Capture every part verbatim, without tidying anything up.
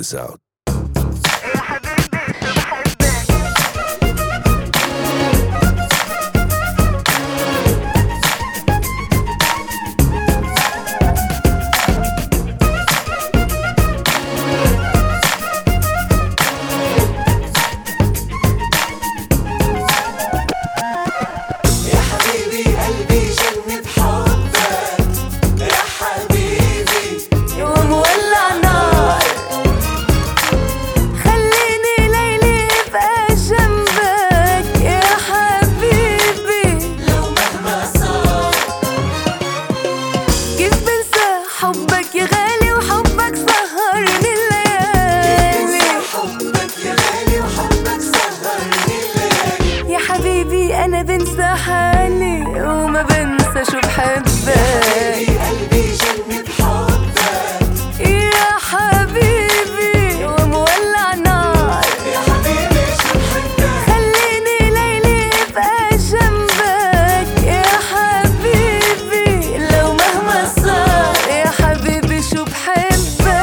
this out. حبك يا غالي وحبك سهرني الليالي، حبك يا غالي وحبك سهرني الليالي. يا حبيبي أنا بنسى حالي وما بنسى شو بحبك، قلبي جنة حبك يا حبيبي ومولع نار. يا حبيبي شو بحبك، خليني ليلي ابقى جنبك يا حبيبي لو مهما صار. يا حبيبي شو بحبك،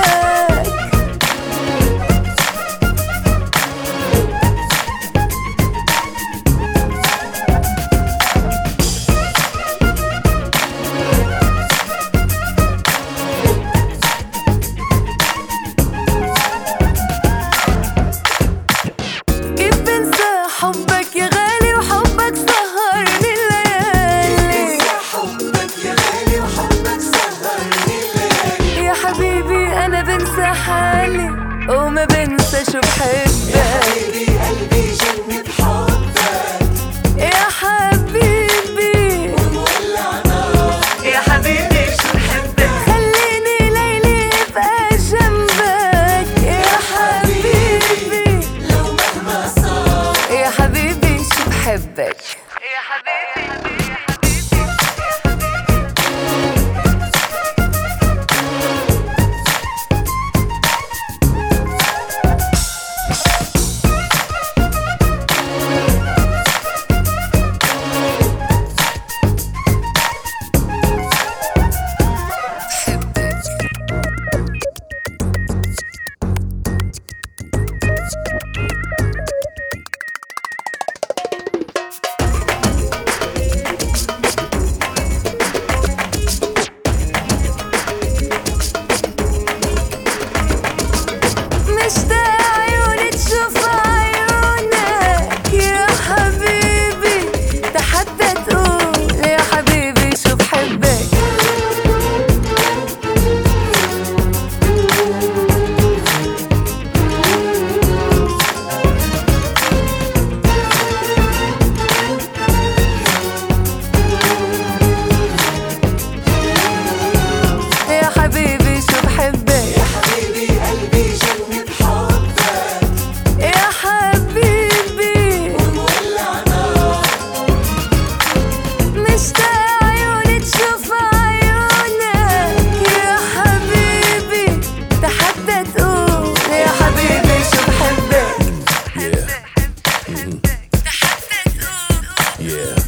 حبك يا غالي وحبك سهرني الليالي، حبك يا غالي وحبك سهرني الليالي. يا حبيبي أنا بنسى حالي وما بنسى شو بحبك، حبيبي قلبي جنة حبك يا حبيبي ومولع نار. يا حبيبي شو بحبك، خليني ليلي ابقى جنبك يا حبيبي لو مهما صار. يا حبيبي شو بحبك، يا حبيبي. مشتاق عيوني تشوف عيونك يا حبيبي، تحدى تقول يا حبيبي شو بحبك، يا حبيبي شو بحبك، يا حبيبي قلبي جنة حبك يا حبيبي ومولع نار. مشتاق عيوني تشوف عيونك يا حبيبي، تحدى تقول يا حبيبي شو بحبك، Yeah. Mm-hmm. تحدى تقول Yeah.